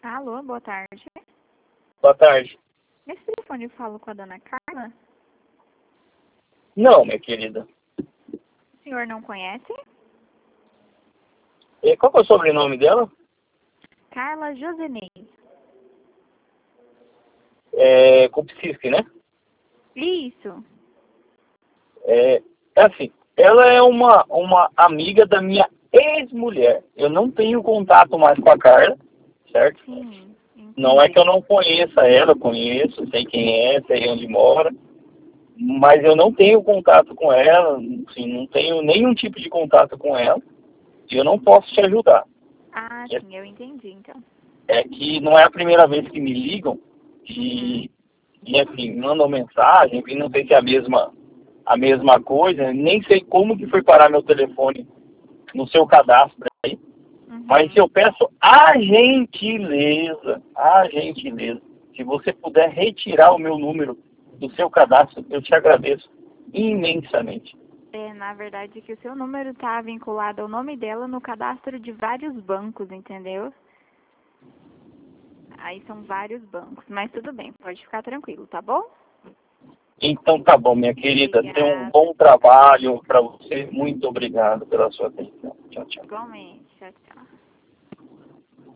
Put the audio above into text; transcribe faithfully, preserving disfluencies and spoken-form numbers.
Alô, boa tarde. Boa tarde. Nesse telefone eu falo com a dona Carla? Não, minha querida. O senhor não conhece? E qual que é o sobrenome dela? Carla Josenei. É Kupczynski, né? Isso. É, é assim, ela é uma, uma amiga da minha ex-mulher. Eu não tenho contato mais com a Carla, certo? Sim. Entendi. Não é que eu não conheça ela, eu conheço, sei quem é, sei onde mora, mas eu não tenho contato com ela, assim, não tenho nenhum tipo de contato com ela, e eu não posso te ajudar. Ah, É, sim, eu entendi, então. é que não é a primeira vez que me ligam e, e assim, mandam mensagem, e não sei se é a mesma, a mesma coisa, nem sei como que foi parar meu telefone no seu cadastro aí. Uhum. Mas eu peço a gentileza, a gentileza, se você puder retirar o meu número do seu cadastro, eu te agradeço imensamente. É, na verdade, que o seu número tá vinculado ao nome dela no cadastro de vários bancos, entendeu? Aí são vários bancos, mas tudo bem, pode ficar tranquilo, tá bom? Então tá bom, minha querida, tenha um Obrigada. bom trabalho para você. Muito obrigado pela sua atenção. Tchau, tchau. Igualmente, tchau, tchau.